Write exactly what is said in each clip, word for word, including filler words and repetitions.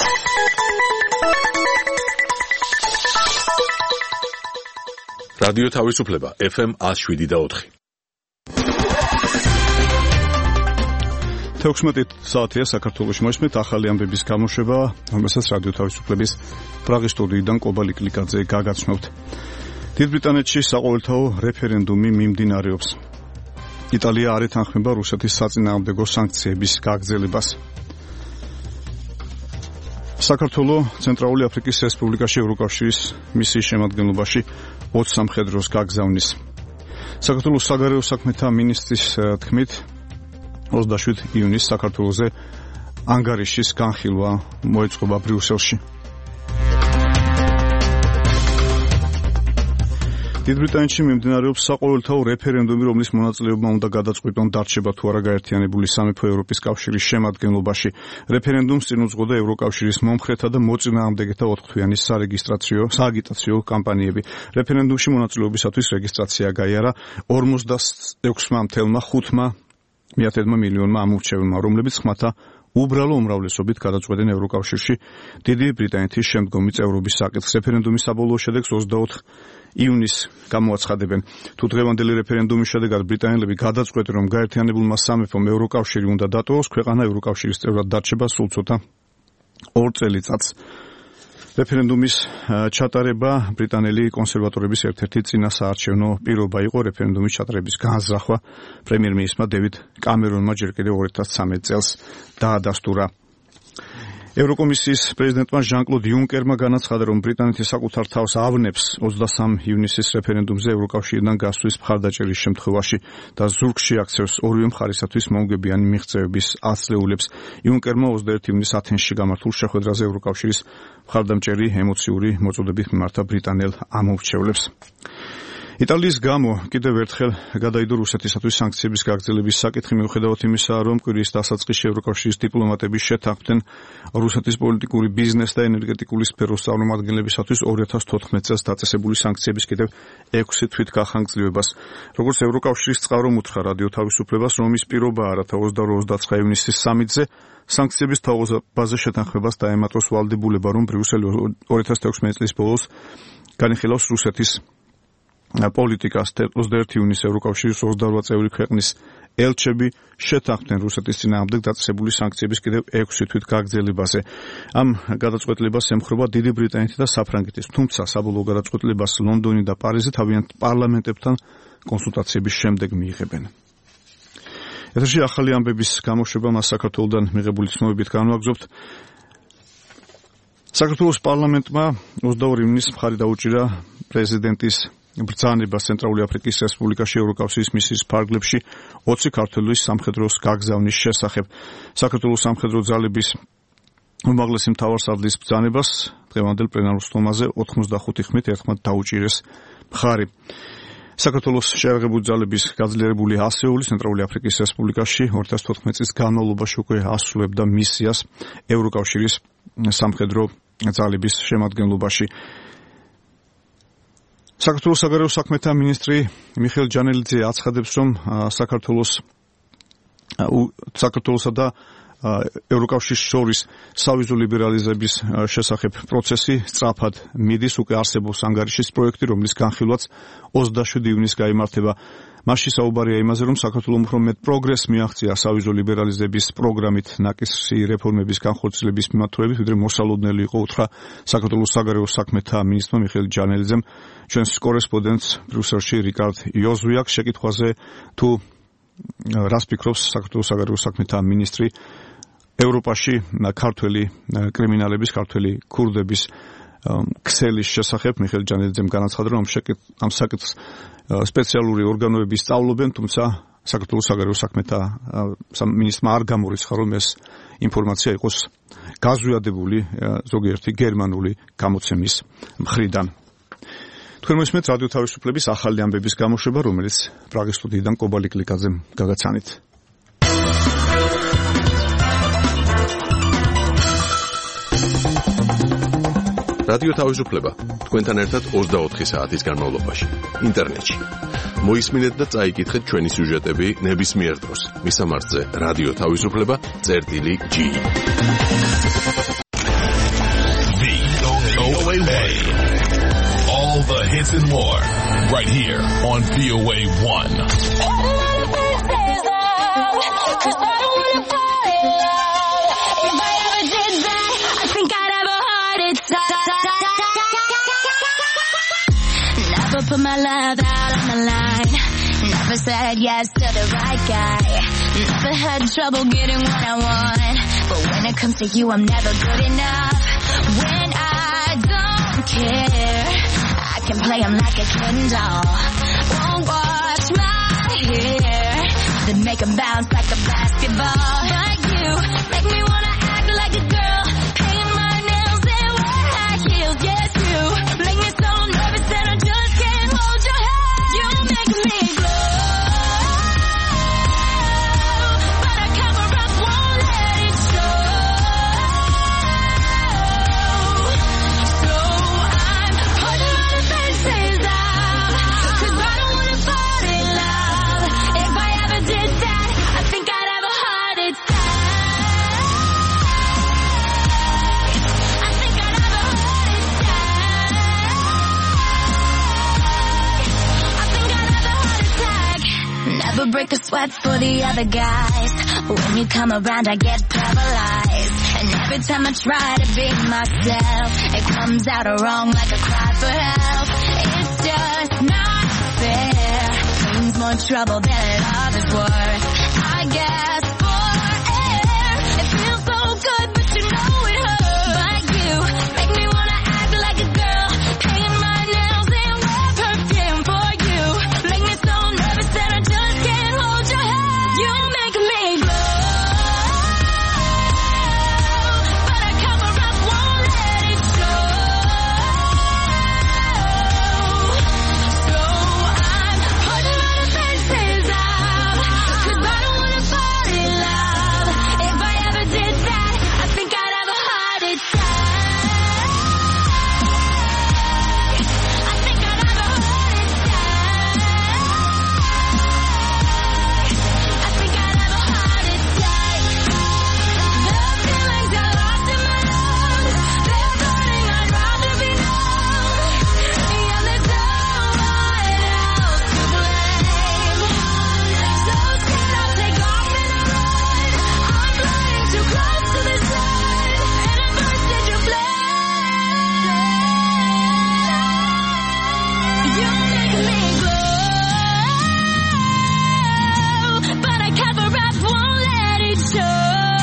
რადიო თავისუფლება ეფ ემ one oh seven და four. თექვსმეტი საათია საქართველოში მოისმენთ ახალი ამბების გამოშვება, რომელსაც რადიო თავისუფლების პრაღის სტუდიიდან კობალი კლიკაძე გაგაცნობთ. დიდ ბრიტანეთში საყოველთაო რეფერენდუმი მიმდინარეობს. იტალია არ ეთანხმება რუსეთის საწინააღმდეგო სანქციების გაგრძელებას. საქართველო ცენტრალური აფრიკის რესპუბლიკაში ევროკავშირის მისიის შემადგენლობაში ოც სამხედროს გაგზავნის. საქართველოს საგარეო საქმეთა მინისტრის თქმით ოცდაშვიდი ივნისს საქართველოზე ანგარიშის განხილვა მოეწყობა ბრიუსელში. დიდ ბრიტანეთში მიმდინარეობს საყოველთაო რეფერენდუმი, რომლის მონაწილეებმა უნდა გადაწყვიტონ დარჩება თუ არა გაერთიანებული სამეფო ევროპის კავშირის შემადგენლობაში. რეფერენდუმს წინ უძღოდა ევროკავშირის მომხრეთა და მოწინააღმდეგეთა ოთხთვიანი სარეგისტრაციო სააგიტაციო კამპანიები. რეფერენდუმში მონაწილეობისათვის რეგისტრაცია გაიარა ორმოცდაექვსმა ათეულმა ხუთმა მიათედა მილიონმა ამორჩეველმა, რომლებიც ხმათა უბრალო უმრავლესობით გადაწყვეტენ ევროკავშირში დიდი ბრიტანეთის შემდგომი წევრობის საკითხს. რეფერენდუმის საბოლოო შედეგს ოცდაოთხ ივნისს გამოაცხადებენ. თუ დღევანდელი რეფერენდუმის შედეგად ბრიტანელები გადაწყვეტენ, რომ გაერთიანებულმა სამეფომ ევროკავშირი უნდა დატოვოს, ქვეყანა ევროკავშირის წევრად დარჩება სულ ცოტა ორ წელიწადს. რეფერენდუმის ჩატარება ბრიტანელი კონსერვატორების ერთ-ერთი წინასაარჩევნო პირობა იყო. რეფერენდუმის ჩატარების განზრახვა პრემიერ-მინისტრმა დევიდ კამერონმა ჯერ კიდევ ორი ათას ცხრამეტ წელს დაადასტურა. ევროკომისიის პრეზიდენტმა ჟან-კლოდ იუნკერმა განაცხადა, რომ ბრიტანეთი საკუთარ თავს ავნებს ოცდასამი ივნისის რეფერენდუმზე ევროკავშირიდან გასვლის მხარდაჭერის შემთხვევაში და ზურგში აქცევს ორივე მხარისათვის მომგებიანი მიღწევების ათწლეულებს. იუნკერმა ოცდაერთი ივნისს ათენში გამართულ შეხვედრაზე ევროკავშირის მხარდამჭერი ემოციური მოწოდებით მიმართა ბრიტანელ ამორჩევლებს. იტალიის გამო კიდევ ერთხელ გადაიდო რუსეთისათვის სანქციების გაგრძელების საკითხი, მიუხედავად იმისა, რომ კვირის დასაწყისში ევროკავშირის დიპლომატები შეთანხმდნენ რუსეთის პოლიტიკური, ბიზნეს და ენერგეტიკული სფეროს წარმომადგენლებისათვის ორი ათას თოთხმეტ წელს დაწესებული სანქციების კიდევ ექვსი თვით გახანგრძლივებას. როგორც ევროკავშირის წყარო უთხრა რადიო თავისუფლებას, რომ ის პირობაა, რათა ოცდაორი ოცდაცხრა ივნისის სამიტზე სანქციების თავზე შეთანხმებას დაემატოს ვალდებულება, რომ ბრიუსელი ორი ათას თექვსმეტი წლის ბოლოს განიხილავს რუსეთის პოლიტიკას. ოცდაერთი ივნისს ევროკავშირის ოცდარვა წევრი ქვეყნის ელჩები შეთანხმდნენ რუსეთის წინააღმდეგ დაწესებული სანქციების კიდევ ექვსი თვით გაგრძელებაზე. ამ გადაწყვეტილებას ემხრობა დიდი ბრიტანეთი და საფრანგეთის, თუმცა საბოლოო გადაწყვეტილებას ლონდონი და პარიზი თავიანთ პარლამენტებთან კონსულტაციების შემდეგ მიიღებენ. ეთერში ახალი ამბების გამოშვება მას საქართველოდან მიღებული ცნობებით განვაგრძობთ. საქართველოს პარლამენტმა ოცდაორი ივნისს მხარი დაუჭირა პრეზიდენტის ბრძანებას ცენტრალური აფრიკის რესპუბლიკაში ევროკავშირის მისიის ფარგლებში ოცი ქართველის სამხედროს გაგზავნის შესახებ. საქართველოს სამხედრო ძალების უმაღლესი მთავარსარდლის ბრძანებას დღევანდელ პლენარულ სტომაზე ოთხმოცდახუთი ხმით ერთხმად დაუჭირეს მხარი. საქართველოს შეიარაღებული ძალების გაძლიერებული ასეული ცენტრალური აფრიკის რესპუბლიკაში ორი ათას თოთხმეტი წლის განმავლობაში უკვე ასრულებდა მისიას ევროკავშირის სამხედრო ძალების შემადგენლობაში. საქართველოს საგარეო საქმეთა მინისტრი მიხეილ ჯანელიძე აცხადებს, რომ საქართველოს საქართველოსა და ევროკავშირის შორის სავიზო ლიბერალიზების შესახებ პროცესი სწრაფად მიდის. უკვე არსებობს ანგარიშის პროექტი, რომლის განხილვაც ოცდაშვიდი ივნისს გაიმართება. მასში საუბარია იმაზე, რომ საქართველომ უფრო მეტ პროგრესს მიაღწია სავიზო ლიბერალიზების პროგრამით ნაკისრი რეფორმების განხორციელების მიმართულებით, ვიდრე მოსალოდნელი იყო, უთხრა საქართველოს საგარეო საქმეთა მინისტრმა მიხეილ ჯანელიძემ ჩვენს კორესპონდენტს ბრიუსელში რიკარდ იოზვიაკს შეკითხვაზე, თუ რას ფიქრობს საქართველოს საგარეო საქმეთა მინისტრი ევროპაში ქართველი კრიმინალების, ქართველი ქურდების ქსელის შესახებ. მიხეილ ჯანელიძემ განაცხადა, რომ ამ საკითხს სპეციალური ორგანოები სწავლობენ, თუმცა საქართველოს საგარეო საქმეთა მინისტრმა არ გამორიცხა, რომ ეს ინფორმაცია იყოს გაზვიადებული ზოგიერთი გერმანული გამოცემის მხრიდან. თქვენ მოსმენთ რადიო თავისუფლების ახალი ამბების გამოშვება, რომელიც პრაღის სტუდიიდან კობალი კლიკაძემ გაგაცანით. რადიო თავისუფლება თქვენთან ერთად ოცდაოთხი საათის განმავლობაში ინტერნეტში. მოისმინეთ და წაიკითხეთ ჩვენი სიუჟეტები ნებისმიერ დროს. მისამართზე რადიო თავისუფლება წერტილი ჯი. hits and more, right here on V O A one. Never put my love out on the line. Never said yes to the right guy. Never had trouble getting what I want. But when it comes to you, I'm never good enough. When I don't care, I can play him like a Ken doll. Won't wash my hair, then make him bounce like a basketball. Like you, make me wanna act like a girl, paint my nails and wear high heels. Yes, you make me so nervous that I just can't hold your hand. You make me glow, but I cover up, won't let it show. So I'm putting my defenses up, 'cause I don't wanna fall in love. If I ever did that, I think I'd have a heart attack. I think I'd have a heart attack. I think I'd have a heart attack. Never break a sweat for the other guys. When you come around, I get paralyzed. And every time I try to be myself, it comes out wrong like a cry for help. It's just not fair. Means more trouble than love is worth. I guess for air, it feels so good, but you know it hurts. But you make me wanna act like a girl, paint my nails and wear perfume for you. Make me so nervous that I just can't hold your hand. You make me glow, but I cover up, won't let it show. So I'm putting my defenses up, 'cause I don't wanna fall in love. If I ever did that, I think I'd have a heart attack. I think I'd have a heart attack. I think I'd have a heart attack. The feelings I lost in my lungs, they're burning, I'd rather be numb. Yeah, there's no one else to blame. So scared I'll take off and I run. I'm flying too close to the sun, and I burst into flames. You make me glow, but I cover up, won't let it show.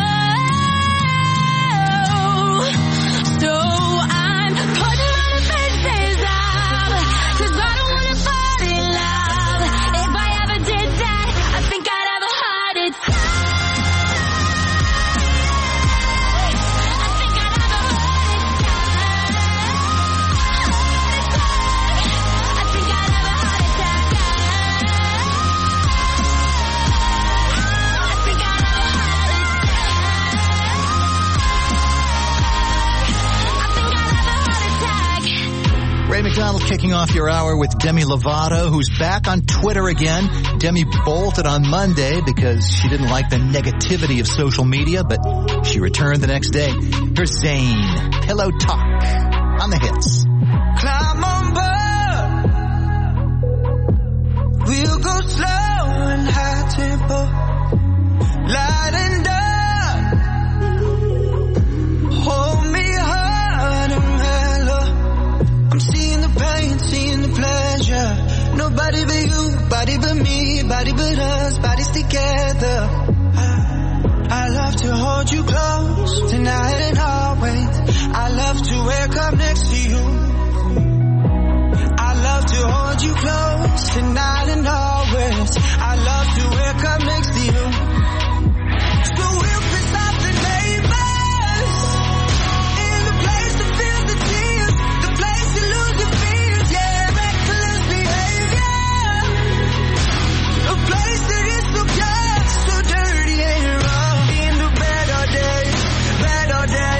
So I'm putting my defenses up, 'cause I don't wanna fall in love. If I ever did that, I think I'd have a heart attack. I think I'd have a heart attack. I think I'd have a heart attack. I think I'd have a heart attack. I think I'd have a heart attack. Ray McDonald kicking off your hour with Demi Lovato, who's back on Twitter again. Demi bolted on Monday because she didn't like the negativity of social media, but she returned the next day. Here's Zayn, Pillow Talk, on the hits. Climb on board. We'll go slow and high tempo. Light and dark. Hold me hard and mellow. I'm seeing the pain, seeing the pleasure. Nobody but you, body but me, body but us, bodies together. I love to hold you close tonight and always. I love to wake up next to you. I love to hold you close tonight and always. I love to wake up next to you. So we'll piss off the neighbors, in the place to feel the tears, the place to lose your fears, yeah, reckless behavior, a place that is so pure, so dirty and raw. In the better days, better days.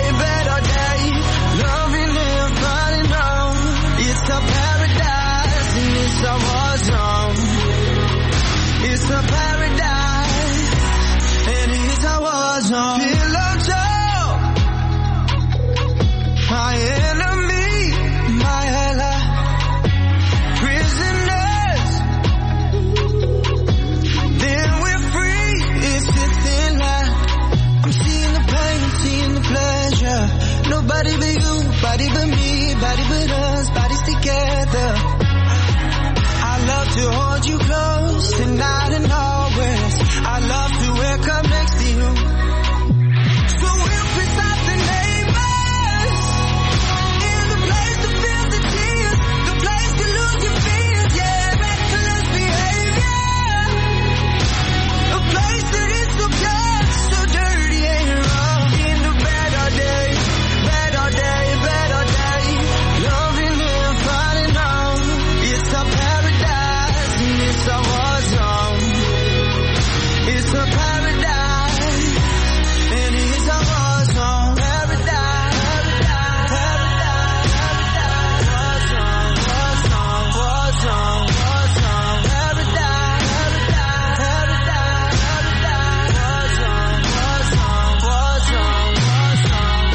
nobody but me, body but us, bodies together. I love to hold you close tonight and always. I love to wake up next to you. So we'll piss off the neighbors in the place to feel the tears, the place to lose your fears, yeah, reckless behavior, a place that is so pure, so dirty and rough. In the better days, better day, better day, loving and falling on. It's a paradise and it's a war zone. It's a paradise and it's a war zone. Paradise, paradise, paradise, war zone, war zone, war zone, paradise, paradise, paradise, war zone, war zone, war zone, war zone.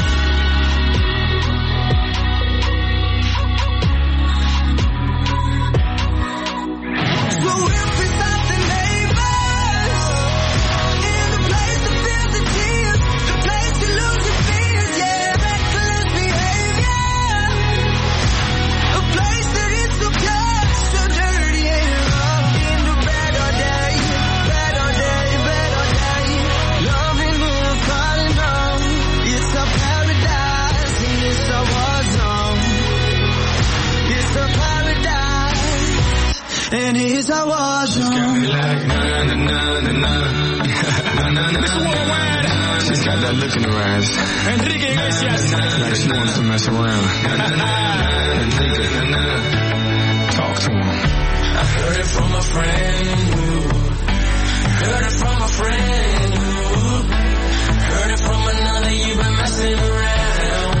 So we'll piss off the neighbors in the place to feel the tears, the place to lose your fears, yeah, reckless behavior, a place that is so pure, so dirty and rough. In the better day, better day, better day, loving and falling on. It's a paradise and it's a war zone. It's a paradise and it's a war zone. Like, na na na na na. Na na na na. She's got that look in her eyes. Enrique Iglesias. Like she wants to mess around. Enrique, talk to him. I heard it from a friend who heard it from a friend who heard it from another. You've been messing around.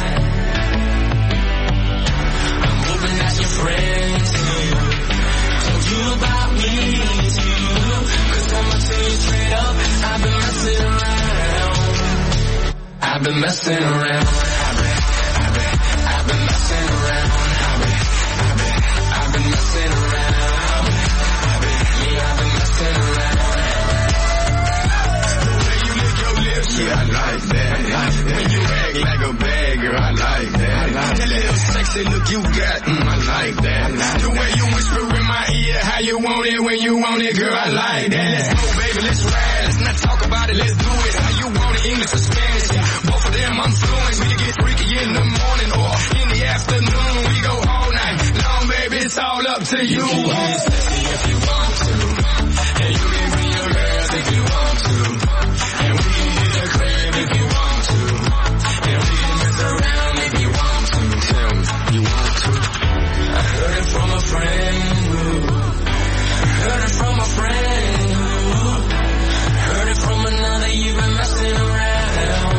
I'm hoping that your friends too told you about me too. Cause I'ma tell you straight up, I've been messing around. I've been messing around. I've been, I've been, I've been messing around. I've been, I've been, I've been messing around. I've been, yeah, I've been messing around. The way you lick your lips, yeah, I like that. I like that. When you act like a bad girl, I like that. I like that little sexy look you got, mm, I like that. I like the way you whisper in my ear, how you want it when you want it, girl, I like that. Let's go, baby, let's ride. Let's not talk about it, let's do it. How you want it, English or Spanish? Both of them I'm fluent. We can get freaky in the morning or in the afternoon. We go all night long, baby, it's all up to you. You can get sexy if you want to, and you can bring your girls if you want to, and we can hit the crib if you want to, and we can mess around if you want to. Tell me, you want to? I heard it from a friend who heard it from a friend who heard it from another. You've been messing around.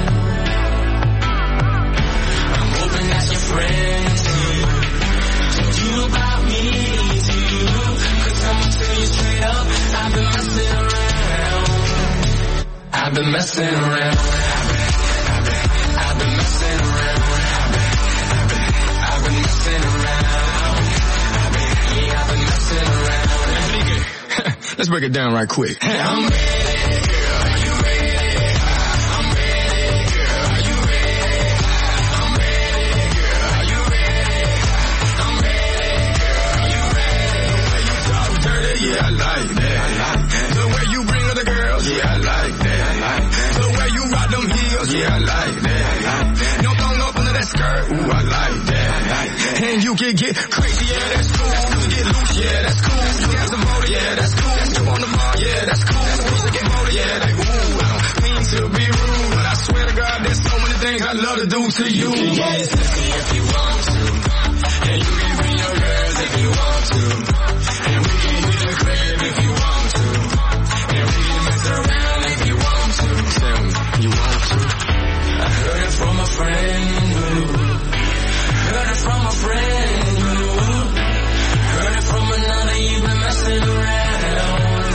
I'm hoping that your friends too told you about me too. Cause I'ma tell you straight up, I've been messing around. I've been messing around. I've been, I've been, I've been messing around. I've been, I've been, I've been messing around. I've been, yeah, I've been messing around. Enrique, let's break it down right quick. I'm ready, girl, are you ready? I'm ready, girl, are you ready? I'm ready, girl, are you ready? I'm ready, girl, are you ready? The way you talk dirty, yeah, I like that. I like that. The way you bring other girls, yeah, I like that. I like that. The way you rock them heels, yeah, I like that. I like that. No thong up under that skirt, ooh, I like that. I like that. And you can get crazy, yeah, that's cool. You can get loose, yeah, that's cool. You got some motor, yeah, that's cool. You on the bar, yeah, that's cool. You can get motor, yeah, like ooh. I don't mean to be rude, but I swear to God, there's so many things I love to do to you. You can get sexy if you want to, and you can bring your girls if you want to, and we can hit the crib if you want to, and we can mess around if you want to. Tell me, you want to? I heard it from a friend who heard it from a friend who heard it from another. You've been messing around.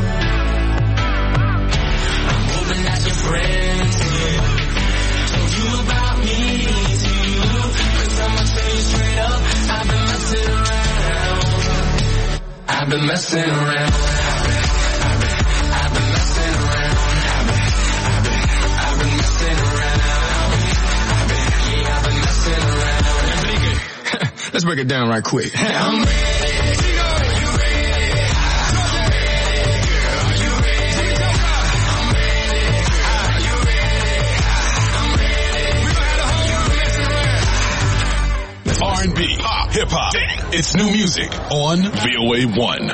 I'm hoping that your friends too told you about me too. Cause I'ma tell you straight up, I've been messing around. I've been messing around. I've been, I've been, I've been messing around. I've been, I've been, I've been messing around. I've been, yeah, I've been messing let's break it down right quick. I'm ready. R and B, pop, hip hop. It's new music on V O A one.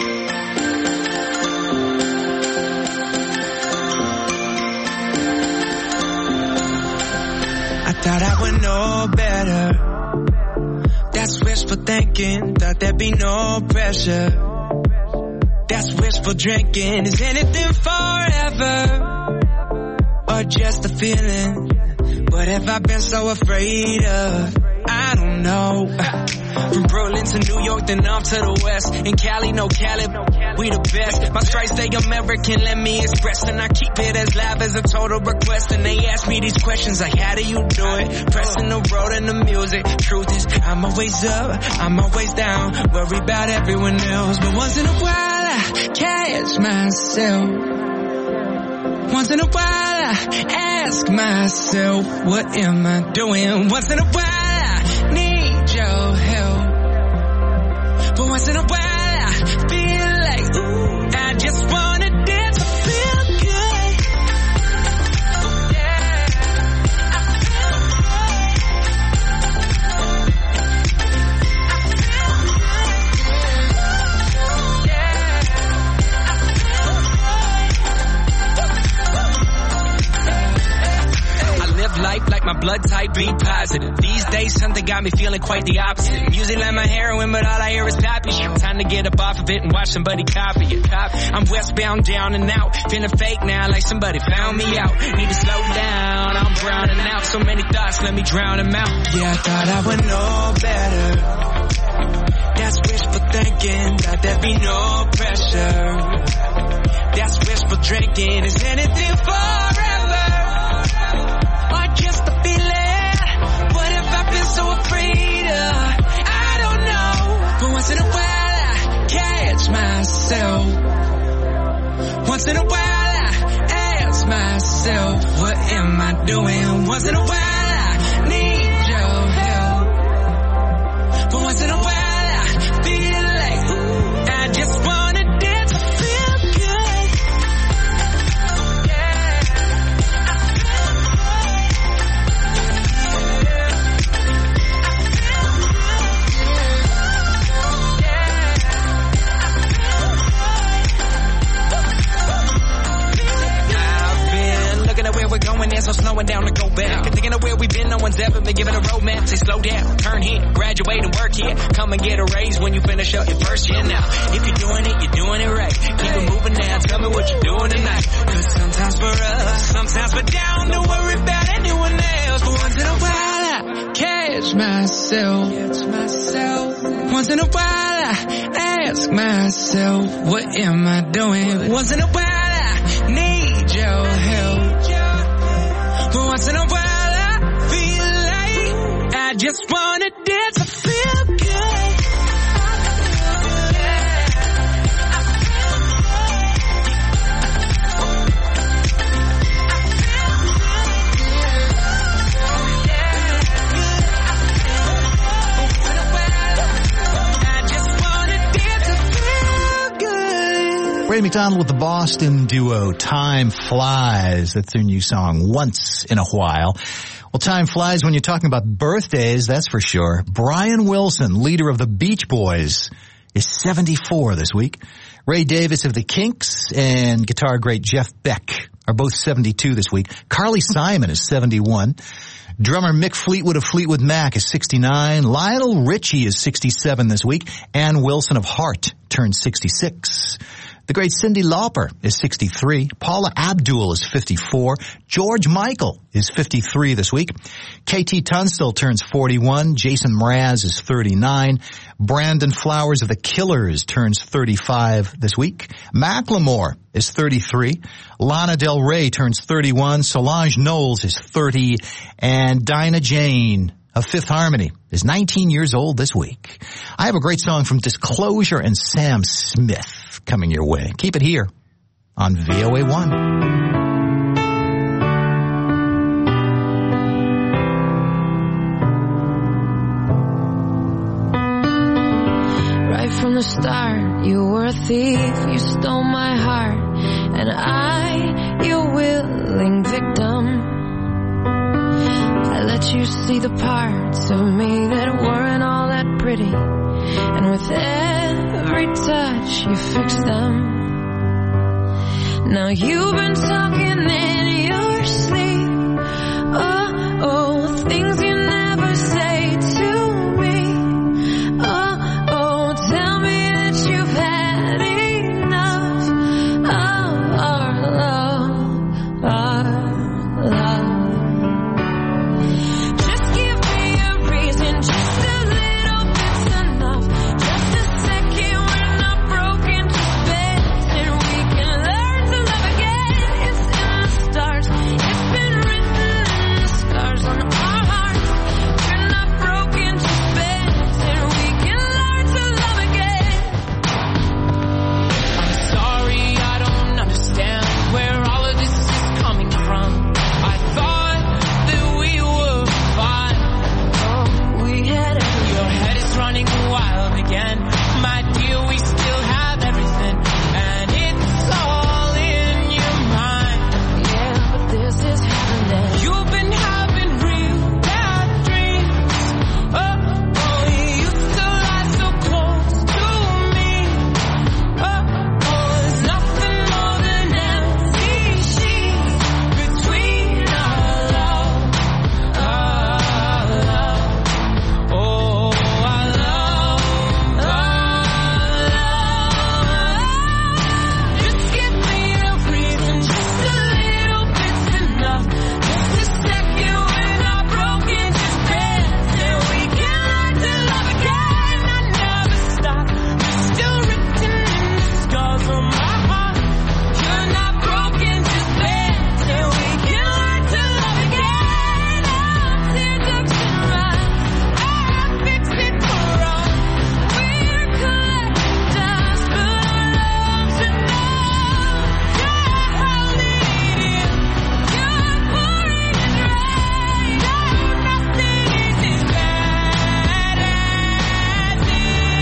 I thought I would know better. That's wishful thinking. Thought there'd be no pressure. That's wishful drinking. Is anything forever? Or just a feeling? What have I been so afraid of? I don't know. From Brooklyn to New York, then off to the west. In Cali, no Cali, we the best. My stripes stay American, let me express. And I keep it as live as a total request. And they ask me these questions like, how do you do it? Pressing the road and the music. Truth is, I'm always up, I'm always down. Worry about everyone else. But once in a while, I catch myself. Once in a while, I ask myself, what am I doing? Once in a while, I need your help. But once in a while, I feel like, ooh, I just wanna dance, I feel good. Yeah, I feel good. Yeah, I live life like my blood type be positive. These days something got me feeling quite the opposite. Music like my heroin, but all I hear is poppy shit. Time to get up off of it and watch somebody copy it. I'm westbound, down and out. Feeling fake now like somebody found me out. Need to slow down, I'm drowning out. So many thoughts, let me drown them out. Yeah, I thought I would know better. That's wishful thinking, thought there'd be no pressure. That's wishful drinking, is anything forever? Or just a feeling? What have I been so afraid of? I don't know. But once in a while I catch myself. Once in a while I ask myself, what am I doing? Once in a while I need your help. But once in a while I feel like, ooh, I just wanna dance, I feel good. Yeah, I we're going there, so slowing down to go back. And thinking of where we've been, no one's ever been given a roadmap. Say slow down, turn here, graduate and work here. Come and get a raise when you finish up your first year now. If you're doing it, you're doing it right. Keep it moving now, tell me what you're doing tonight. Cause sometimes for us, sometimes we're down, don't worry about anyone else. But once in a while I catch myself. Catch myself. Once in a while I ask myself, what am I doing? Once in a while I need your help. But once in a while I feel like I just wanna dance, I feel good. Ray McDonald with the Boston duo Time Flies. That's their new song, Once in a While. Well, time flies when you're talking about birthdays, that's for sure. Brian Wilson, leader of the Beach Boys, is seventy-four this week. Ray Davis of the Kinks and guitar great Jeff Beck are both seventy-two this week. Carly Simon is seventy-one. Drummer Mick Fleetwood of Fleetwood Mac is sixty-nine. Lionel Richie is sixty-seven this week. Ann Wilson of Heart turned sixty-six. The great Cyndi Lauper is sixty-three. Paula Abdul is fifty-four. George Michael is fifty-three this week. K T Tunstall turns forty-one. Jason Mraz is thirty-nine. Brandon Flowers of the Killers turns thirty-five this week. Macklemore is thirty-three. Lana Del Rey turns thirty-one. Solange Knowles is thirty. And Dinah Jane of Fifth Harmony is nineteen years old this week. I have a great song from Disclosure and Sam Smith coming your way. Keep it here on V O A one. the start, you were a thief, you stole my heart, and I, your willing victim. I let you see the parts of me that weren't all that pretty, and with every touch you fixed them. Now you've been talking in your sleep, oh, oh, things you never say to me, oh, oh, tell me that you've had enough of our love, our love. Just give me a reason, just a little bit's enough, just a second when I'm broken, just bend and we can learn to love again. It's in the stars, it's been written in the scars on our hearts. We're not broken, just bend and we can learn to love again. I'm sorry, I don't understand where all of this is coming from. I thought that we were fine. Oh, we had it. Your head is running wild again. My dear, we still have everything, and it's all in your mind. Yeah, but this is happening. You've been having real bad dreams. Oh, oh, you used to lie so close to me. Oh, oh, there's nothing more than empty sheets between our love, our love. Oh, our love, our love. Just give me a reason, just a little bit's enough. Just a second when I'm broken, just dance and we can learn to love again. I never stop, you're still written in the scars on my heart. You're not broken, just dance and we can learn to love again. Our teardrops can run, I'll fix it for us. We're collecting dust, but our love's enough. You're holding it in, you're pouring it right. Oh, nothing is as bad as it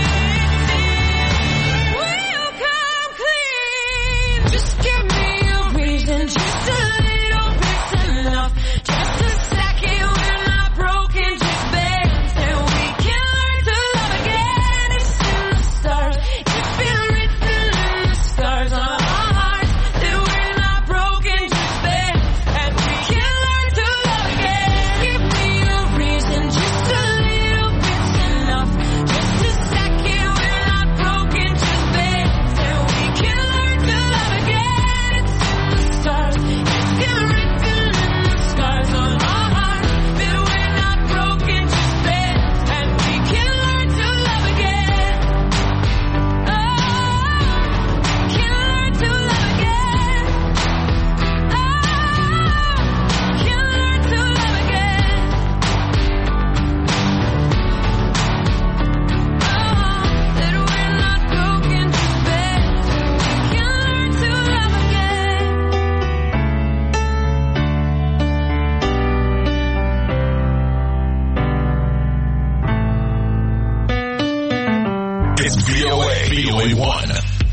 seems. We'll come clean. Just give me a reason, just a little bit's enough. Just a second when I'm broken, just dance and we can learn to love again. It's in the stars, it's been written in the stars on our hearts that we're not broken, just dance and we can learn to love again. Give me a reason, just a little bit's enough. Just a second when I'm broken, just dance and we can learn to love again. It's in the stars, it's been written in the scars on our hearts that we're not broken, just dance and we can learn to love again. Oh, can learn to love again. Oh, can learn to love again. Oh, that we're not broken, just dance and we can learn to love again. It's V O A, V O A one.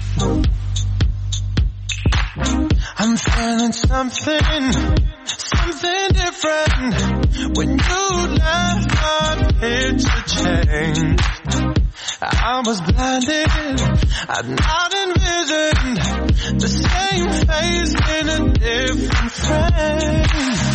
I'm feeling something, something different. When you left, my picture changed. I was blinded, I'd not envisioned the same face in a different frame.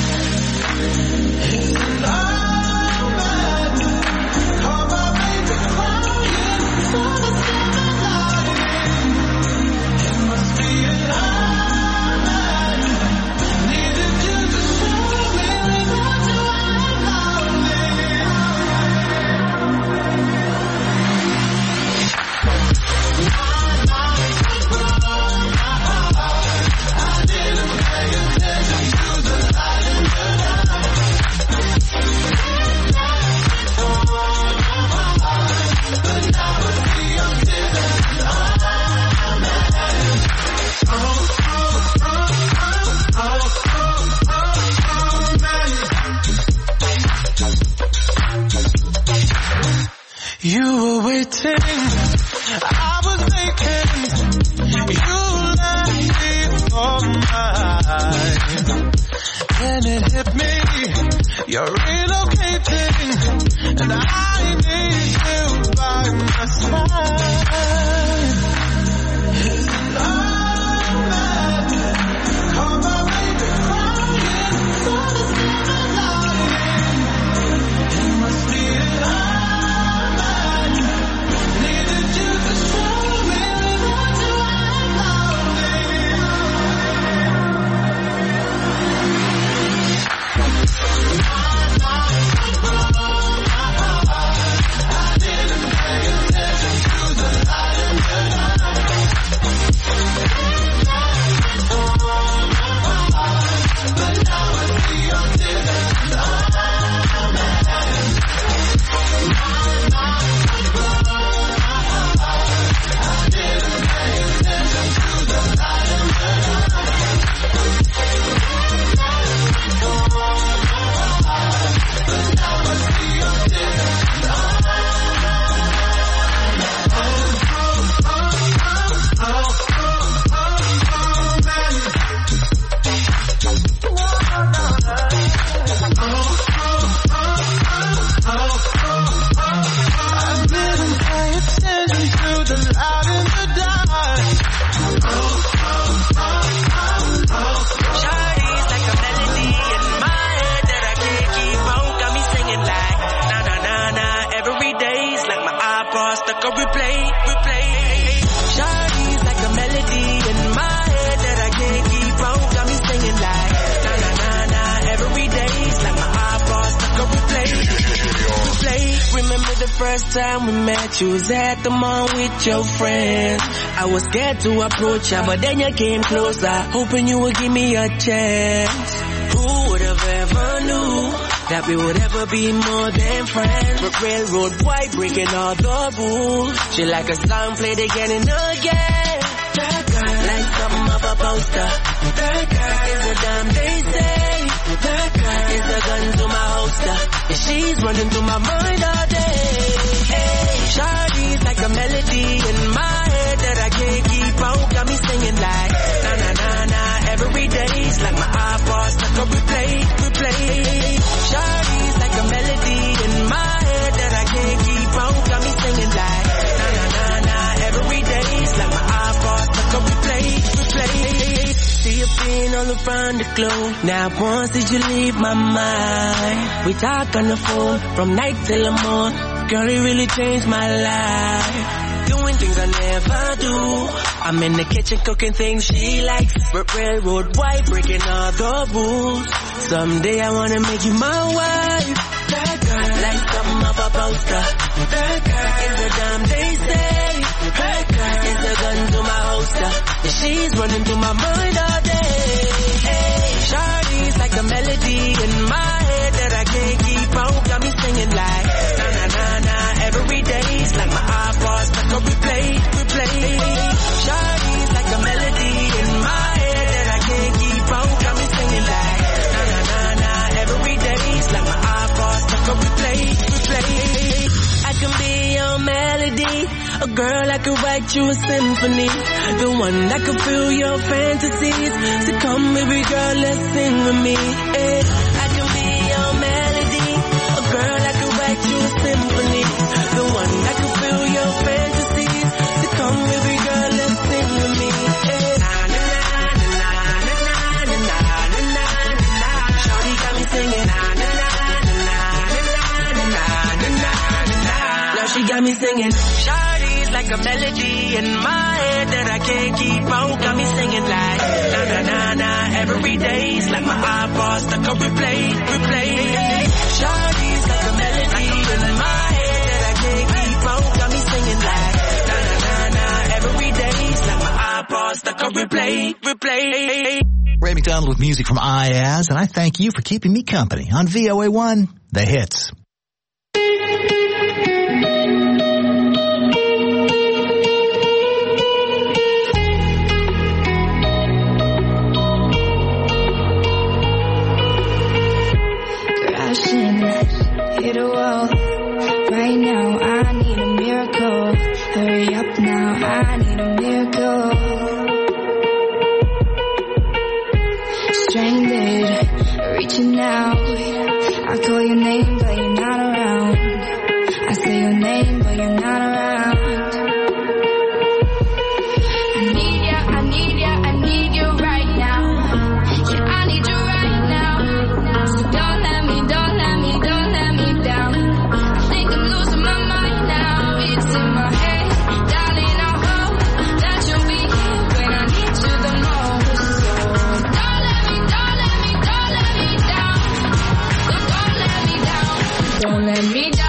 It's an automatic, call my baby crying, so the seven lighting. It must be an automatic, needed you to show me without you I'm lonely. I didn't pay attention to the light in the You were waiting I was thinking you left me all mine. And it hit me, you're relocating, and I need you by my side. And I'm mad, call my baby crying, but it's never lying. It must be that I'm mad, needed you to show me what you have loved me. I didn't pay attention to the light in the night. But now I see your tears. I'm mad. I didn't pay attention to the light in the night. But now I see your tears. I didn't pay attention to the light in the dark. Shawty's like a melody in my head that I can't keep on. Got me singing like na na na na. Every day's like my iPod stuck on replay, replay. Shawty's like a melody in my head that I can't keep on. Got me singing like na na na na. Every day's like my iPod stuck on replay, replay. Remember the first time we met? You was at the mall with your friends. I was scared to approach ya, but then you came closer, hoping you would give me a chance. Who would have ever knew that we would ever be more than friends? But railroad white breaking all the rules. She like a song played again and again. That girl like something of a poster. That girl is a damn they say. That girl is a gun to my holster. And she's running through my mind all day. Hey, Shawty's like a melody in my head that I can't keep on. Got me singing like na na na na. Every day's like my iPod stuck on replay, replay. Shawty's like a melody in my head that I can't keep on. Got me singing like na na na na. Every day's like my iPod stuck on replay, replay. See you being all around the globe. Now once did you leave my mind? We talk on the phone from night till the morning. Girl, it really changed my life. Doing things I never do. I'm in the kitchen cooking things she likes. But railroad white breaking all the rules. Someday I wanna make you my wife. That girl like something of a poster. That girl is a damn they say. That girl is a gun to my holster. And she's running through my mind all day. Hey, Shawty's like a melody in my head that I can't keep on. Got me singing like na na na na. Every day's like my iPod stuck on replay, replay. Shawty's like a melody in my head that I can't keep on. Got me singing like na na na na. Every day's like my iPod stuck on replay, replay. I can be your melody, a girl I could write you a symphony, the one that could fill your fantasies. So come baby girl, let's sing with me. Eh. I can be your melody, a girl I could write you a symphony, the one that could fill your fantasies. So come baby girl, let's sing with me. Eh. Na na na na na na na na na na. Shawty got me singing na na na na na na na na na. Now she got me singing. Shawty's like a melody in my head that I can't keep on. Got me singing like na na na na. Every day's like my iPod stuck on replay, replay. Shawty's like a melody in my head that I can't keep on. Got me singing like na na na na. Every day's like my iPod stuck on replay, replay. Ray McDonald with music from I A Z, and I thank you for keeping me company on V O A one, The Hits. Crashing, hit a wall. Right now I need a miracle. Hurry up now, I need a miracle. Stranded, reaching out. I call your name, but you're not around. I say your name, but you're not around. I need ya, I need ya, I need you right now. Yeah, I need you right now. So don't let me, don't let me, don't let me down. I think I'm losing my mind now. It's in my head, darling, I hope that you'll be here when I need you the most. So don't let me, don't let me, don't let me down. So don't let me down. Don't let me down.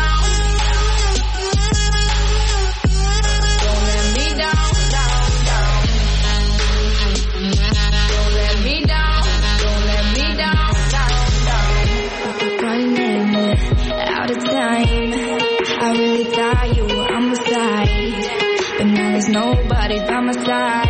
Nobody by my side.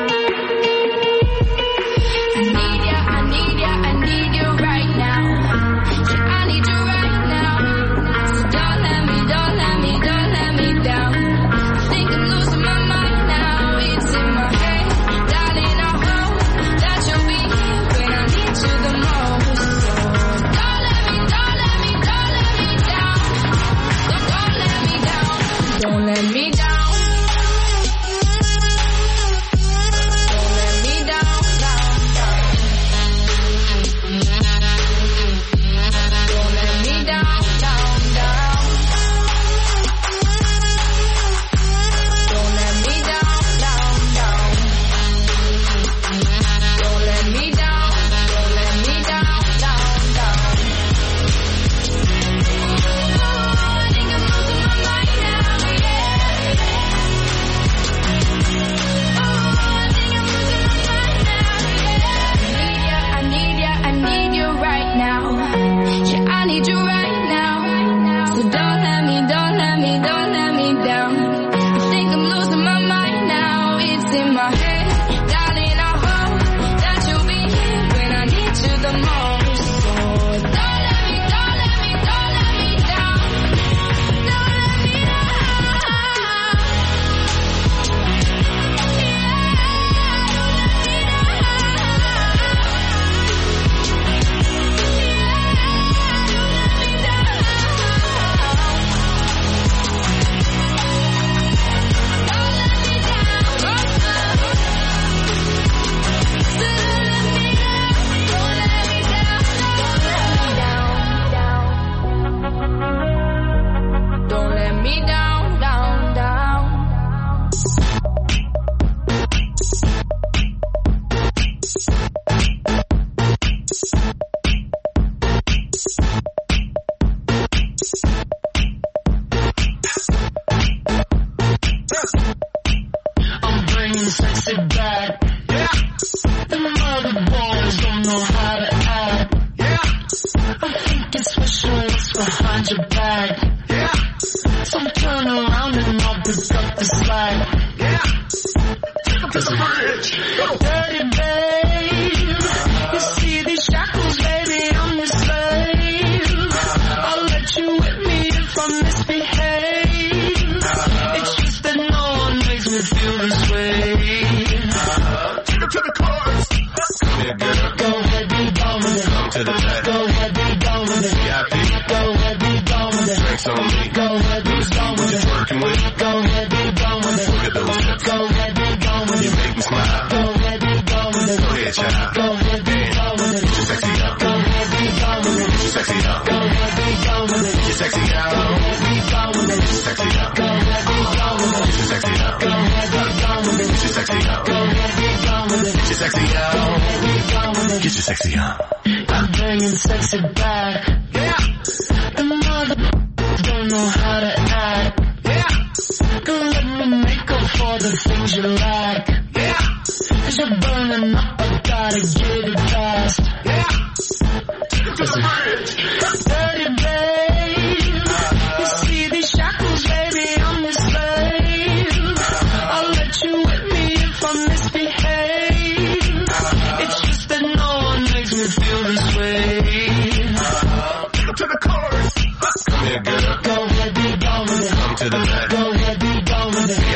I need ya, I need ya, I need you right now. Yeah, I need you right now. So don't let me, don't let me, don't let me down. I think I'm losing my mind now. It's in my head, darling, I hope that you'll be here when I need you the most. So don't let me, don't let me, don't let me down. So don't let me down. Don't let me down. to the back. Go ahead, be gone with it.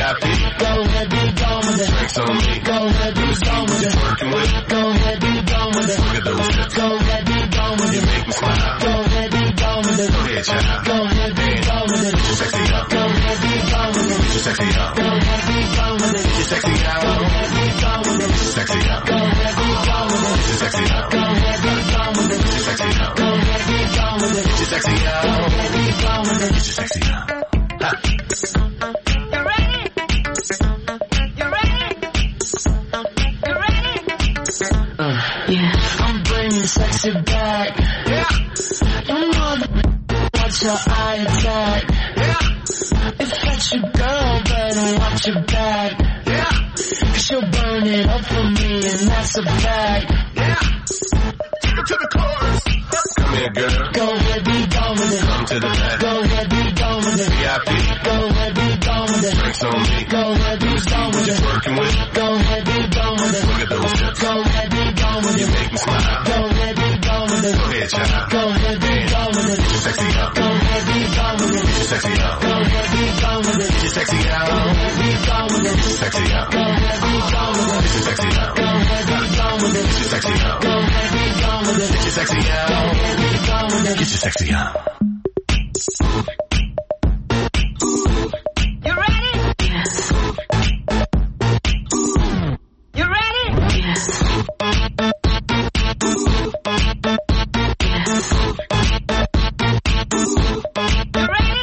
ahead, child. Go ahead, be gone with it. Get your sexy out. Go ahead, be gone with it. Get your sexy out. Go ahead, be gone with it. Get your sexy out. Go ahead, be gone with it. Get your sexy out. Go ahead, be gone with it. Get your sexy out. Go ahead, be gone with it. Get your sexy out. Go ahead, be gone with it. Get your sexy out. Go ahead, be gone with it. Get your sexy out. Ha. You ready? You ready? You ready? Uh, yeah, I'm bringing sexy back. Yeah. You know that watch your eye attack. Yeah. If that's your girl, better watch your back. Yeah. Cause she'll burn it up for me, and that's a fact. Yeah. Take it to the chorus. Come here, girl. Go ahead, be gone with it. Come to the back. Go ahead, be gone with it. V I P. Go ahead, be gone with it. Drinks on me. Go ahead, be gone with it. Working with. Go ahead, be gone with it. Look at those hips. Go ahead, be gone with You it. make me smile. Go ahead, be gone with it. Go ahead, child. Go ahead, be gone with it. Get your sexy out. Go ahead, be gone with it. Get your sexy out. Go ahead, be gone with it. Get your sexy out. Go ahead, be gone with it. Get your sexy out. Go ahead, be gone with it. Get your sexy out. Go ahead, be gone with it. Get your sexy out. Go ahead, be gone with it. Get your sexy out. Go ahead, be gone with it. Get your sexy out. You ready? Yes. You ready? Yes. Yes. You ready?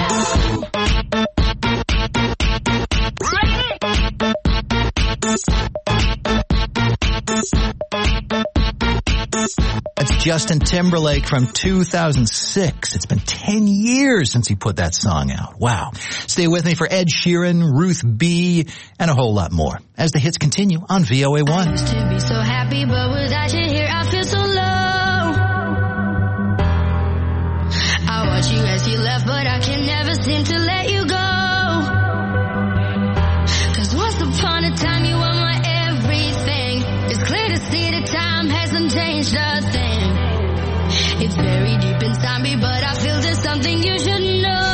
That's Justin Timberlake from two thousand six. It's been ten years since he put that song out. Wow. Stay with me for Ed Sheeran, Ruth B., and a whole lot more as the hits continue on V O A one. I used to be so happy, but without you here, I feel so low. I watch you as you left, but I can never seem to let you go. Cause once upon a time, you were my everything. It's clear to see that time hasn't changed a thing. It's very deep inside me, but I feel there's something you should know.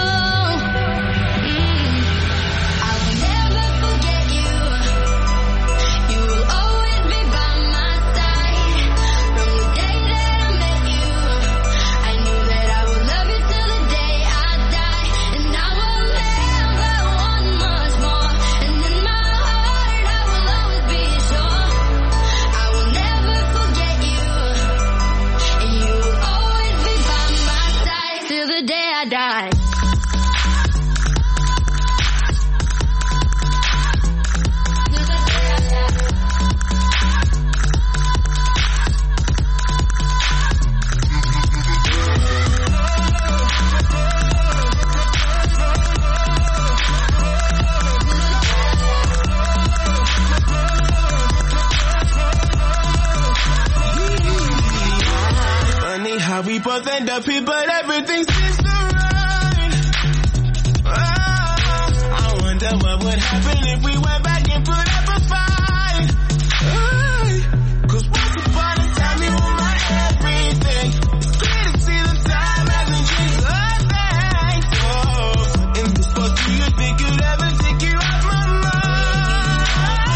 We both end up here, but everything seems to run. Oh, I wonder what would happen if we went back and put up a fight. Oh, cause once upon a time you were my everything. Clear to see the time hasn't changed a thing. Oh, in this book, do you think you'd ever take you out my mind?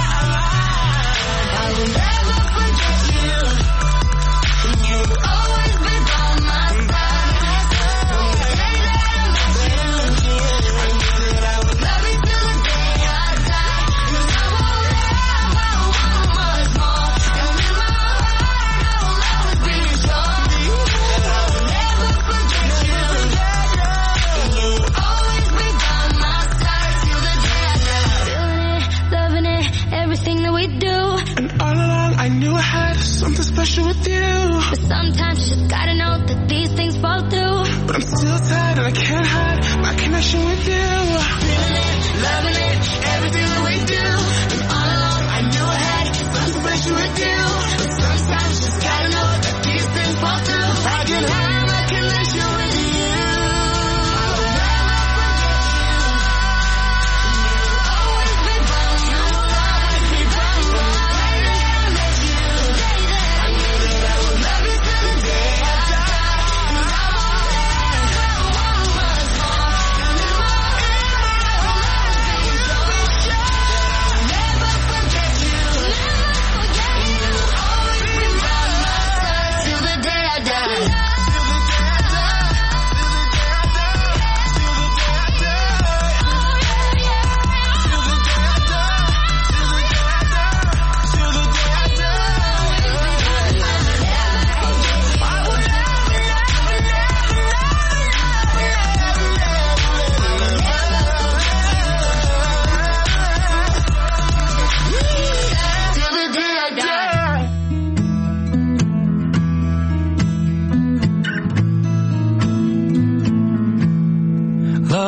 I will never forget you. You will always be by my side. From the day that I met you, I knew that I would love you till the day I die. Cause I won't ever want much more. And in my heart I will always be sure that I will never forget you. And you will always be by my side till the day I die. Feeling it, loving it, everything that we do. And all along I knew I had something special with you. But sometimes you just gotta know that these things fall through. But I'm still tired and I can't hide my connection with you. Feeling it, loving it, everything that we do. And all along I knew I had something special with you. But sometimes you just gotta know that these things fall through. I can have my connection with you. I will never forget you. You will always be by me. You will always be by me. From the day that I met you, I knew that I would love you till the day I die. And I won't ever want much more. And in my heart I will always be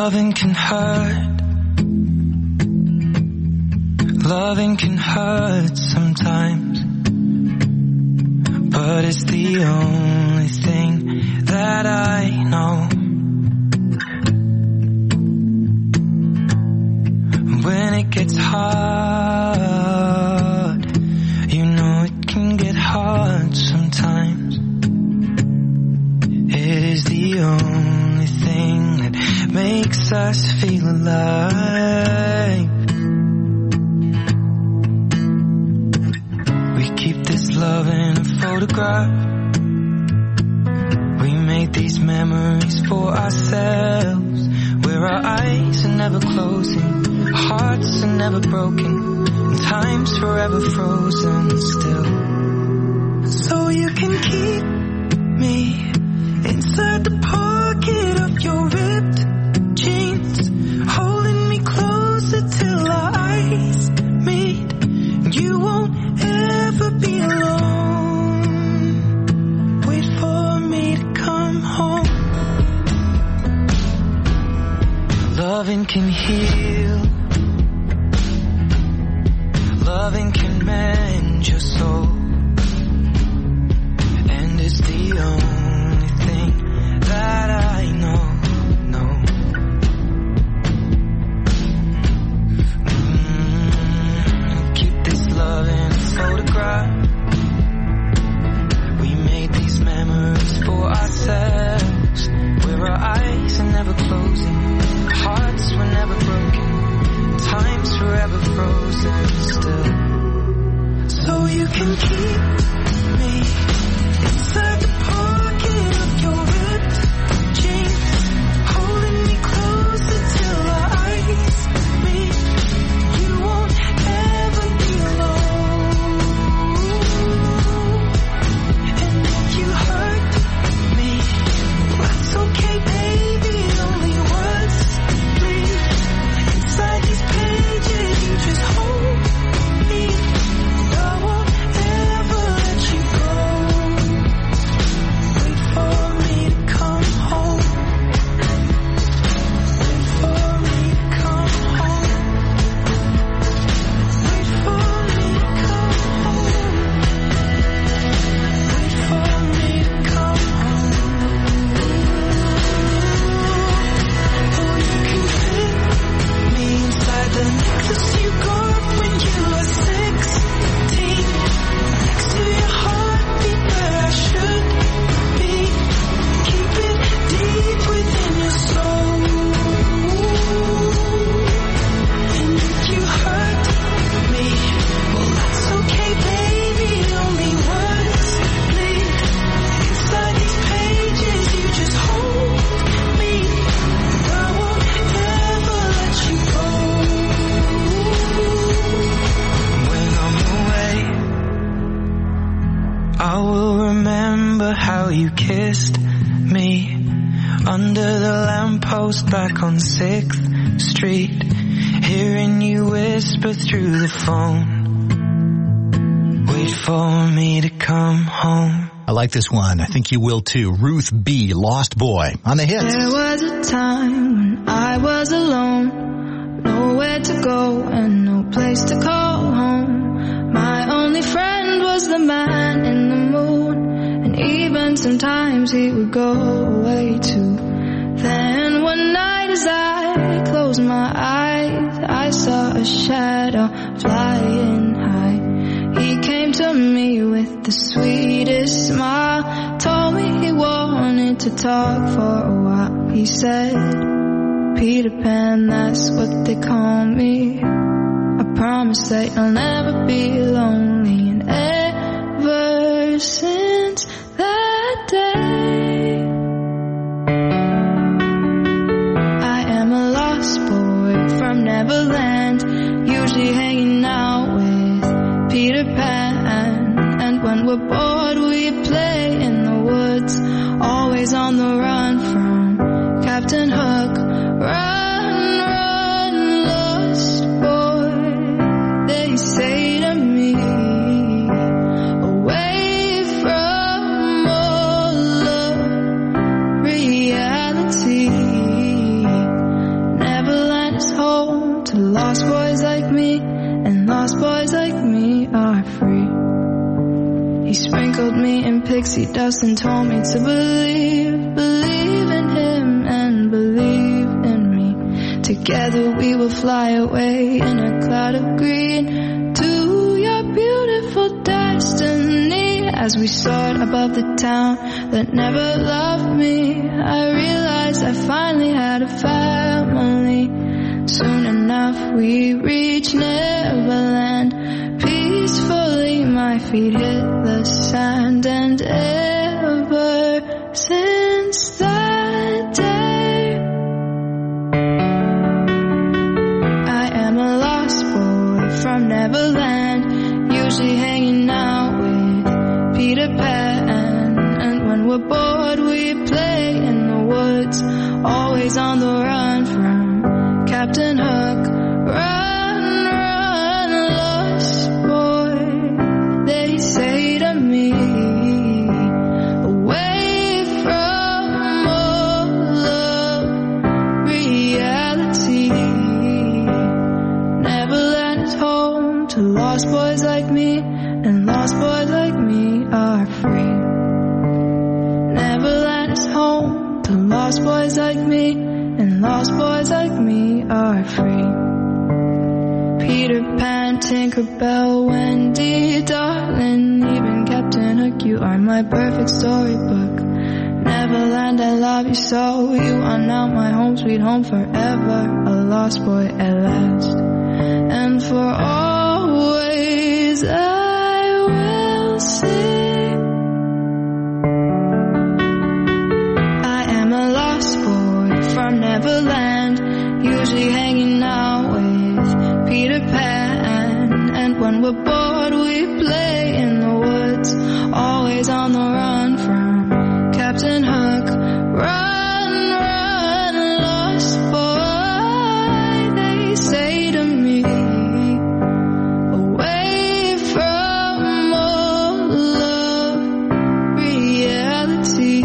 Loving can hurt. Loving can hurt sometimes, but it's the only thing that I know. When it gets hard, you know it can get hard sometimes. It is the only thing that makes us feel alive. We keep this love in a photograph. We made these memories for ourselves, where our eyes are never closing, hearts are never broken, and time's forever frozen still. So you can keep me inside the pocket of your ripped jeans, holding me closer till our eyes meet. You won't ever be alone. Wait for me to come home. Loving can heal. Loving can mend your soul. And it's the only thing that I know, know. Mm, keep this love in a photograph. We made these memories for ourselves, where our eyes are never closing, hearts were never broken, time's forever frozen still. So you can keep me inside the pocket of your ripped jeans, holding me closer till our eyes meet. You won't ever be alone. And if you hurt me, that's okay, baby. Only words bleed inside these pages. You just hold me. I won't ever let you go. Wait for me to come home. Wait for me to come home. Wait for me to come home. Wait for me to come home. Oh, you can fit me inside the necklace you got when you were sixteen, next to your heartbeat where I should be. Keep it deep within your soul. And if you hurt me, well that's okay, baby. Only words bleed inside these pages. You just hold me. I won't ever let you go. When I'm away, I will remember how you kissed me under the lamppost back on sixth street, hearing you whisper through the phone. Wait for me to come home. I like this one. I think you will too. Ruth B., Lost Boy, on the hits. There was a time when I was alone, nowhere to go and no place to call home. My only friend was the man in the moon, and even sometimes he would go away too. Then one night as I closed my eyes, I saw a shadow flying high. He came to me with the sweetest smile, told me he wanted to talk for a while. He said, Peter Pan, that's what they call me. I promise that you'll never be lonely. And ever since that day, I am a lost boy from Neverland, usually hanging out with Peter Pan. And when we're bored we play in the woods, always on the run from Captain Hook. Run, run, lost boy, they say to me, away from all of reality. sprinkled me in pixie dust and told me to believe, believe in him and believe in me. Together we will fly away in a cloud of green to your beautiful destiny. As we soared above the town that never loved me, I realized I finally had a family. Soon enough we reached Neverland. Peacefully my feet hit the sand, and ever since that day I am a lost boy from Neverland, usually hanging out with Peter Pan. And when we're bored we play in the woods, always on the run from Captain Hook. Run, run, lost boy, they say to me, away from all of reality. Neverland is home to lost boys like me, and lost boys like me are free. Neverland is home to lost boys like me, and lost boys like me are free. Peter Pan, Tinkerbell, Wendy, darling, even Captain Hook, you are my perfect storybook. Neverland, I love you so, you are now my home, sweet home forever. A lost boy at last, and for always I will sing. I am a lost boy from Neverland, usually hanging out with Peter Pan. And when we're bored we play in the woods, always on the run from Captain Hook. Run, run, lost boy, they say to me, away from all of reality.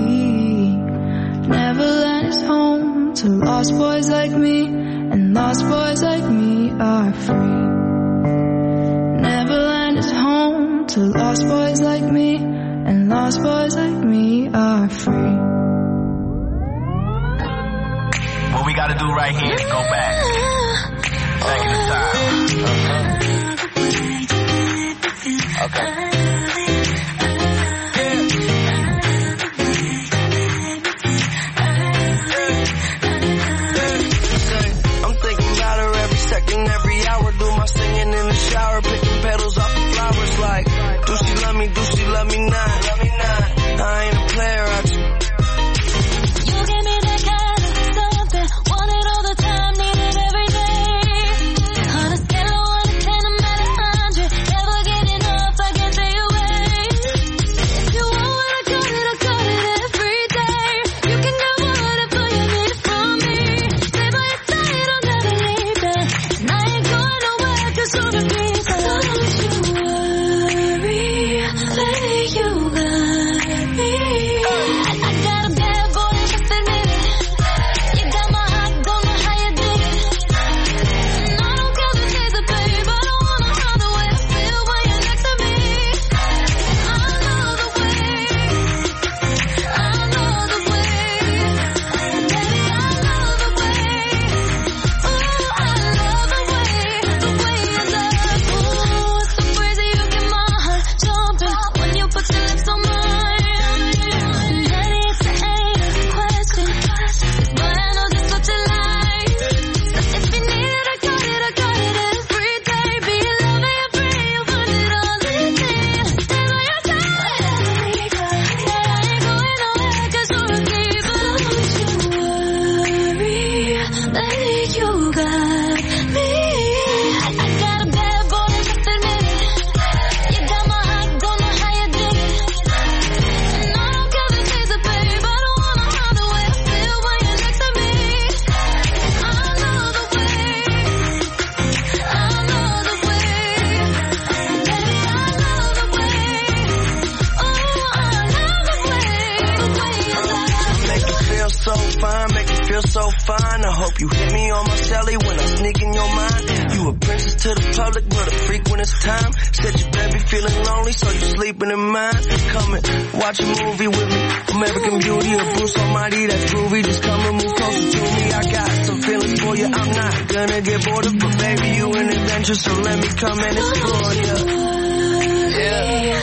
Neverland is home to lost boys like me, and lost boys like me are free. Neverland is home to lost boys like me, and lost boys like me are free. What we gotta do right here is go back. Back in the time. Okay. Okay. Every hour, do my singing in the shower, picking petals off the flowers. Like, do she love me? Do she love me not? Love me not. I ain't a player. I just You give me that kind of something, want it all the time, need it every day. On a scale of one to ten, I'm at a hundred, never get enough. I can't say fine. I hope you hit me on my celly when I sneak in your mind. You a princess to the public, but a freak when it's time. Said you better be feeling lonely, so you sleeping in mine. Come and watch a movie with me. American Beauty or Bruce Almighty, that's groovy. Just come and move closer to me. I got some feelings for you. I'm not gonna get bored of, but baby, you an adventure, so let me come and explore you. Yeah.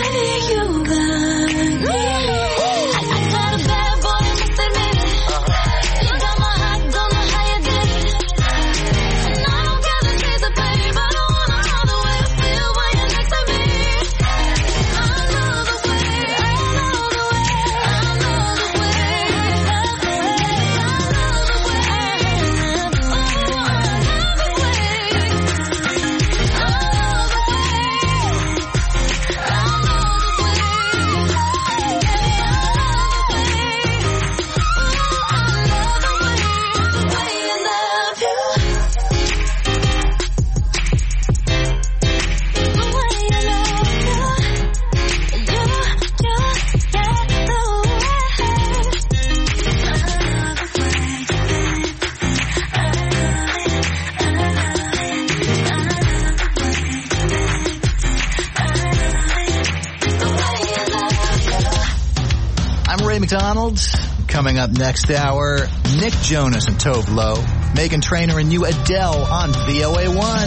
McDonald. Coming up next hour, Nick Jonas and Tove Lo, Meghan Trainor and you, Adele on V O A one.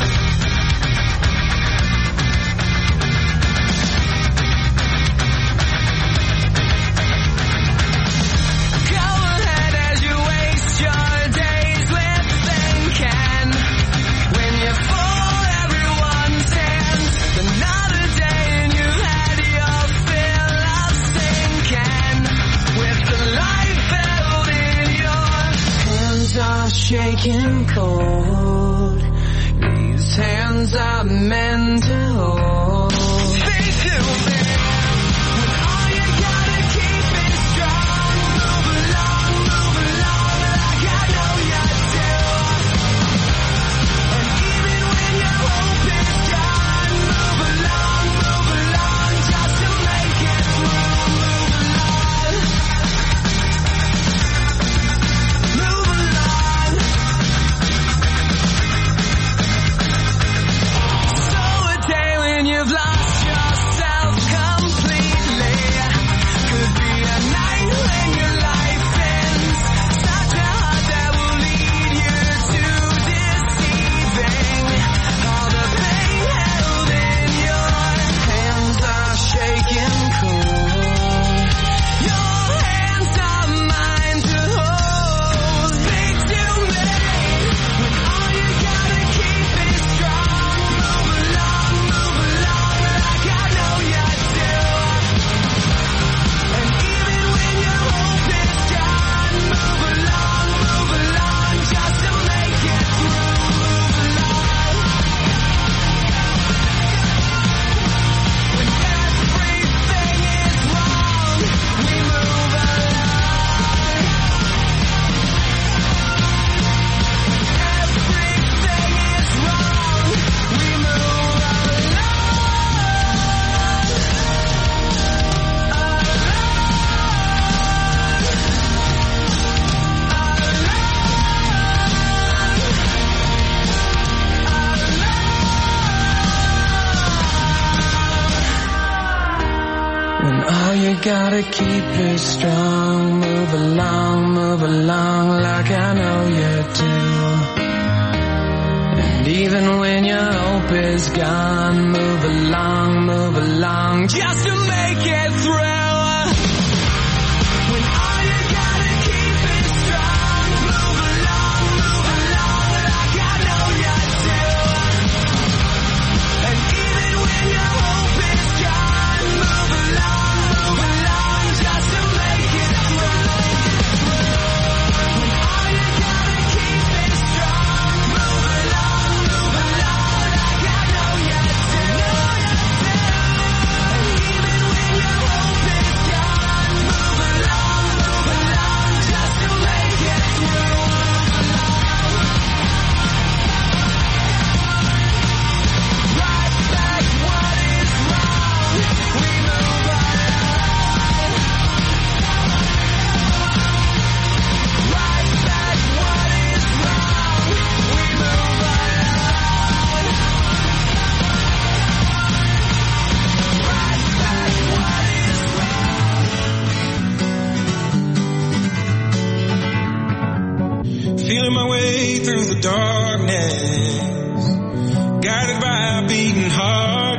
Shaking cold. These hands are meant to hold. Speak to me. When all you gotta keep is strong. Move along, move along like I know you do. And even when your hope is gone, move along, move along just to make it through. Move along. Move along. You've lost yourself completely. Could be a night when your life ends. Such a heart that will lead you to deceiving. All the pain held in your hands are shaking cold. Your hands are mine to hold. Speak to me. When all you gotta keep is strong. Move along, move along. Like I know you do. And even when your hope is gone, move along, move along, just to make it through. Move along. When everything is wrong, we move along. Everything is wrong, we move along. When all you gotta keep is strong, move along, move along like I know you do. And even when your hope is gone, move along, move along just to make it through. When all you gotta keep is strong, move along, move along like I know you do. And even when your hope is gone, move along, move along just to make it through. When all you gotta keep is strong, move along, move along like I know you do. And even when your hope feeling my way through the darkness, guided by a beating heart.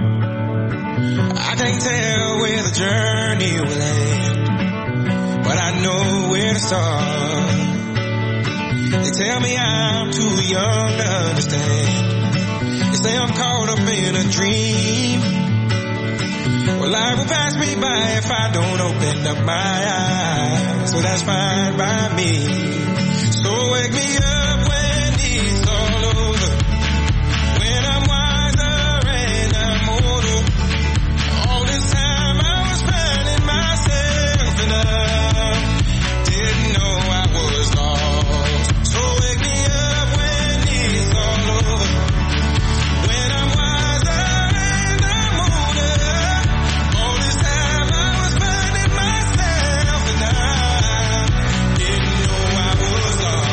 I can't tell where the journey will end, but I know where to start. They tell me I'm too young to understand. They say I'm caught up in a dream. Well, life will pass me by if I don't open up my eyes. So that's fine by me. So wake me up when it's all over, when I'm wiser and I'm older. All this time I was finding myself and I didn't know I was lost. So wake me up when it's all over, when I'm wiser and I'm older. All this time I was finding myself and I didn't know I was lost.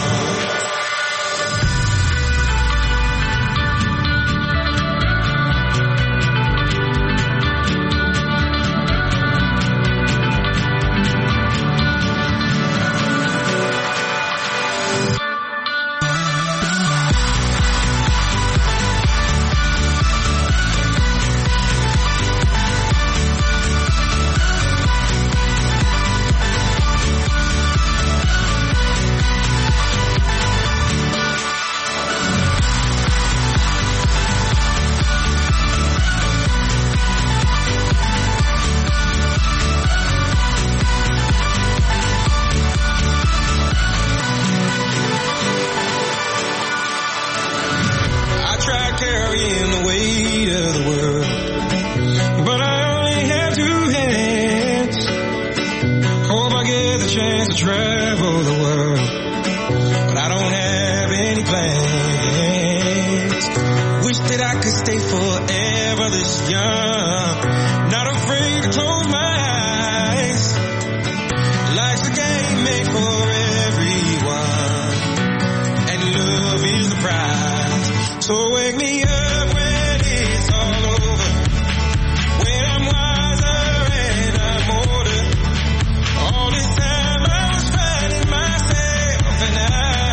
I tried carrying the weight of the world, but I only have two hands. Hope I get the chance to travel the world, but I don't have any plans. Wish that I could stay forever this young, not afraid to close my eyes. Life's a game made for everyone, and love is the prize. So wake me up when it's all over, when I'm wiser and I'm older. All this time I was finding myself and I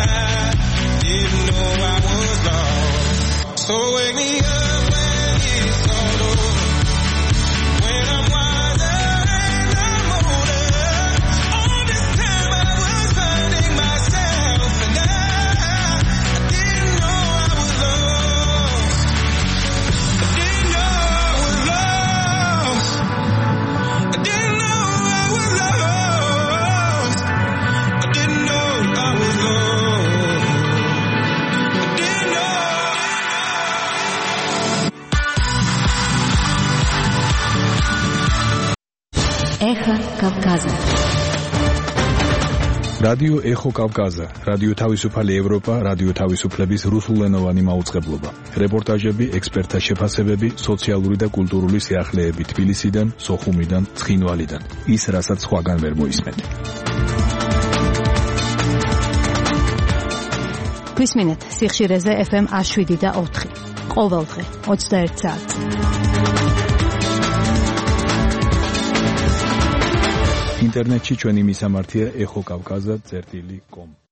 didn't know I was lost. So wake me up when it's all over, when I'm wiser and I'm older. All this time I was finding myself and I, I didn't know I was lost. I didn't know I was lost. I didn't know I was lost. I didn't know I was lost. I didn't know. Эхо Кавказа. რადიო ეხო კავკაზა, რადიო თავისუფალი ევროპა, რადიო თავისუფლების რუსულენოვანი მაუწყებლობა. რეპორტაჟები, ექსპერტთა შეფასებები, სოციალური და კულტურული სიახლეები თბილისიდან, სოხუმიდან, ცხინვალიდან. ის, რასაც სხვაგან ვერ მოისმენთ. გვისმინეთ სიხშირეზე ეფ ემ ათს შვიდი და ოთხი. ყოველდღე ოცდაერთ საათზე. ინტერნეტში ჩვენი მისამართია ეხო კავკაზა წერტილი კომ